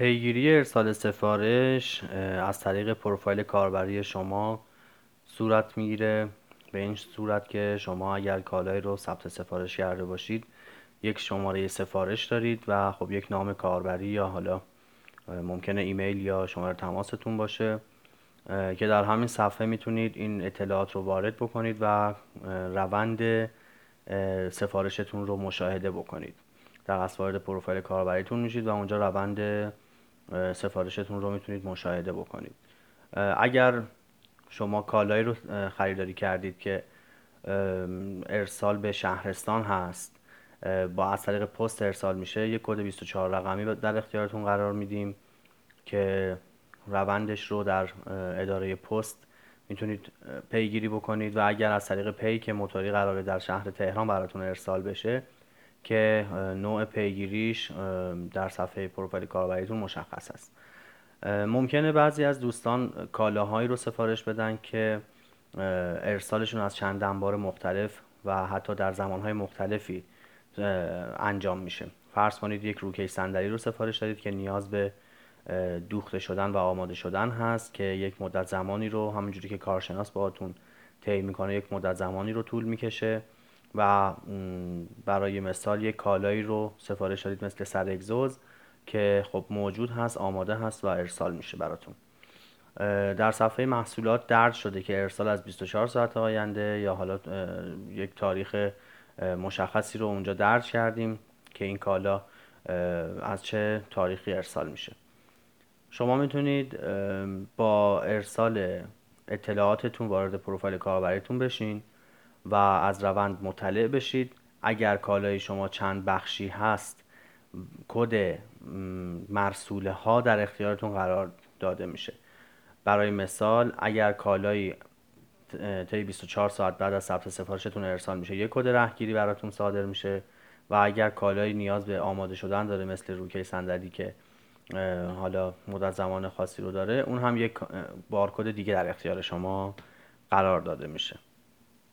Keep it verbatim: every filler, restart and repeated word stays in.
پیگیری ارسال سفارش اه، از طریق پروفایل کاربری شما صورت میگیره. به این صورت که شما اگر کالایی رو ثبت سفارش کرده باشید، یک شماره سفارش دارید و خب یک نام کاربری یا حالا اه، ممکنه ایمیل یا شماره تماستون باشه اه، که در همین صفحه میتونید این اطلاعات رو وارد بکنید و اه، روند اه، سفارشتون رو مشاهده بکنید. در اصل وارد پروفایل کاربریتون میشید و اونجا روند اه، سفارشتون رو میتونید مشاهده بکنید. اه، اگر شما کالایی رو اه، خریداری کردید که ام، ارسال به شهرستان هست، اه، با از طریق پست ارسال میشه، یک کد بیست و چهار رقمی در اختیارتون قرار میدیم که روندش رو در اه، اداره پست میتونید اه، پیگیری بکنید و اگر از طریق پی که موتوری قراره در شهر تهران براتون ارسال بشه، که اه، نوع پیگیریش اه، در صفحه پروفایل کاربریتون مشخص است. اه، ممکنه بعضی از دوستان کالاهایی رو سفارش بدن که اه، ارسالشون از چند انبار مختلف و حتی در زمانهای مختلفی اه، انجام میشه. فرض کنید یک روکش صندلی رو سفارش دادید که نیاز به اه، دوخته شدن و آماده شدن هست که یک مدت زمانی رو، همونجوری که کارشناس باهاتون طی میکنه، یک مدت زمانی رو طول میکشه. و م، برای مثال یک کالایی رو سفارش دادید مثل سر اگزوز که خب موجود هست، آماده هست و ارسال میشه براتون. اه، در صفحه محصولات درج شده که ارسال از بیست و چهار ساعت آینده یا حالا اه، یک تاریخ اه، مشخصی رو اونجا درج کردیم که این کالا اه، از چه تاریخی ارسال میشه. شما میتونید با ارسال اطلاعاتتون وارد پروفایل کاربریتون بشین و از روند مطلع بشید. اگر کالای شما چند بخشی هست، کد م، مرسوله ها در اختیارتون قرار داده میشه. برای مثال اگر کالایی اه، طی بیست و چهار ساعت بعد از ثبت سفارشتون ارسال میشه، یک کد رهگیری براتون صادر میشه. و اگر کالایی نیاز به آماده شدن داره مثل روکش صندلی که اه، حالا مدت زمان خاصی رو داره، اون هم یک اه، بارکد دیگه در اختیار شما قرار داده میشه.